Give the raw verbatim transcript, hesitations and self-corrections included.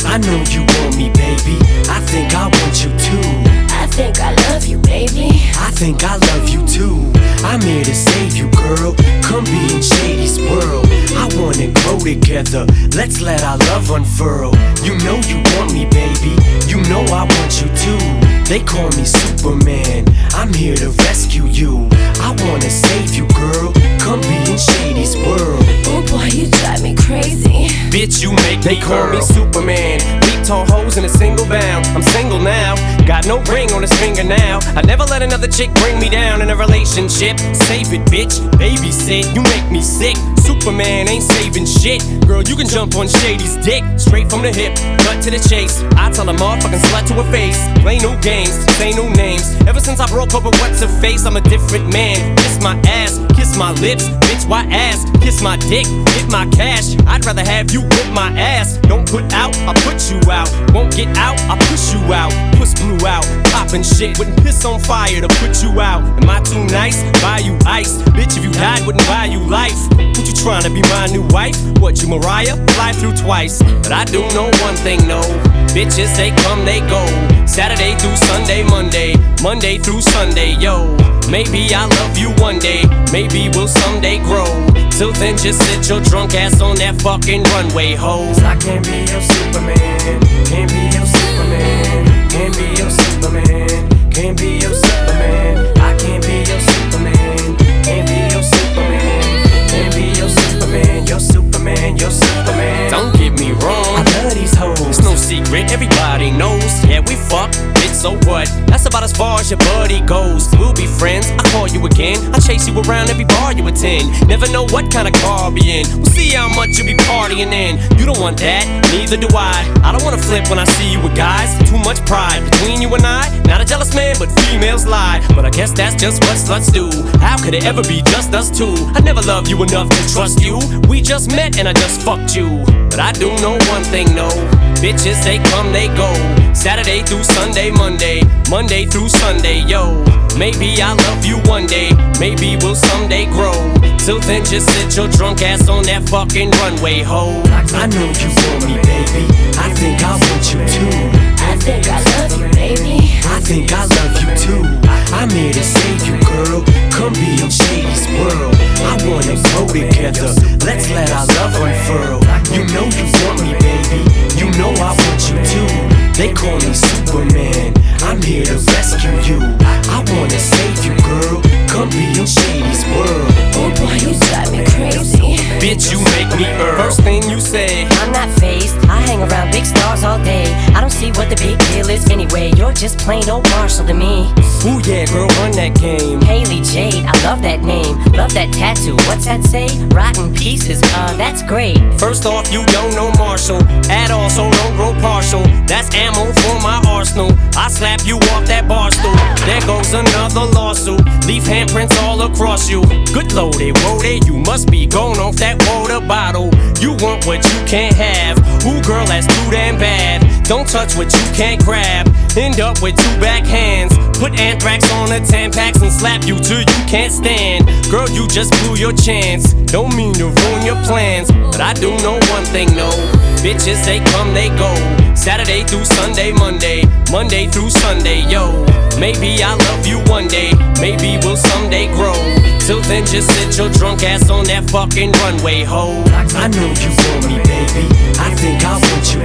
I know you want me, baby. I think I want you too. I think I love you, baby. I think I love you too. I'm here to save you, girl. Come be in Shady's world. I wanna grow together. Let's let our love unfurl. You know you want me, baby. You know I want you too. They call me Superman. I'm here to rescue you. I wanna save you, girl. Come be in Shady's world. Oh boy, you drive me crazy. Bitch, you make They me call girl. me Superman. Beat tall hoes in a single bound. I'm single now. Got no ring on his finger now. I never let another chick bring me down in a relationship. Save it, bitch. Babysit. You make me sick. Superman ain't saving shit. Girl, you can jump on Shady's dick. Straight from the hip, cut to the chase. I tell a motherfucking slut to her face. Play new games, say new names. Ever since I broke up with what's her face, I'm a different man. Kiss my ass, kiss my lips. Bitch, why ass? Kiss my dick, hit my cash. I'd rather have you whip my ass. Don't put out, I'll put you out. Won't get out, I'll push you out. Puss blew out, poppin' shit. Wouldn't piss on fire to put you out. Am I too nice? Buy you ice. Bitch, if you died, wouldn't buy you life. What you tryna be my new wife? What, you Mariah? Fly through twice. But I do know one thing, no. Bitches, they come, they go. Saturday through Sunday, Monday. Monday through Sunday, yo. Maybe I'll love you one day. Maybe we'll someday grow. Till then, just sit your drunk ass on that fucking runway, ho. 'Cause I can't be your Superman. Can't be your Superman. Can't be your Superman. Can't be your Superman. I can't be your Superman. Can't be your Superman. Can't be your Superman. Your Superman. Your Superman. Don't get me wrong, I love these hoes. it's no secret, everybody knows. Yeah, we fuck, bitch, so what? That's about as far as your buddy goes. We'll be friends, I call you again. I chase you around every bar you attend. Never know what kind of car I'll be in. We'll see how much you be partying in. You don't want that, neither do I. I don't wanna flip when I see you with guys. Too much pride between you and I. Not a jealous man, but females lie. But I guess that's just what sluts do. How could it ever be just us two? I never loved you enough to trust you. We just met and I just fucked you. But I do know one thing, no. Bitches, they come, they go. Saturday through Sunday, Monday. Monday through Sunday, yo. Maybe I'll love you one day. Maybe we'll someday grow. Till then, just sit your drunk ass on that fucking runway, ho. I know you want me, baby. I think I want you too. I think I love you, baby. I think I love you too. I'm here to save you, girl. Come be in Shady's world. I wanna grow together. Let's let our love unfurl. You know you want me, baby. You know I want you too. They call me Superman. I'm here to rescue you. I wanna save you, girl. Come be in Shady's world. Oh boy, you drive me crazy. Bitch, you make me earn. First thing you say, I'm not phased, I hang around big stars all day. I don't see what the big deal is anyway. You're just plain old Marshall to me. ooh yeah, girl, run that game. Haley Jade, I love that name. Love that tattoo, what's that say? Rotten pieces, uh, that's great. First off, you don't know Marshall at all, so don't grow partial. That's ammo for my arsenal. I slap you off that bar stool. There goes another lawsuit. Leave handprints all across you. Good loaded, woaded, you must be going off that water bottle. You want what you can't have. Ooh, girl, that's too damn bad. Don't touch what you can't grab. End up with two back hands. Put anthrax on the Tampax and slap you till you can't stand. Girl, you just blew your chance. Don't mean to ruin your plans, but I do know one thing, no. Bitches, they come, they go. Saturday through Sunday, Monday. Monday through Sunday, yo. Maybe I'll love you one day. Maybe we'll someday grow. Till then, just sit your drunk ass on that fucking runway, ho. I know you want me, baby. I think I want you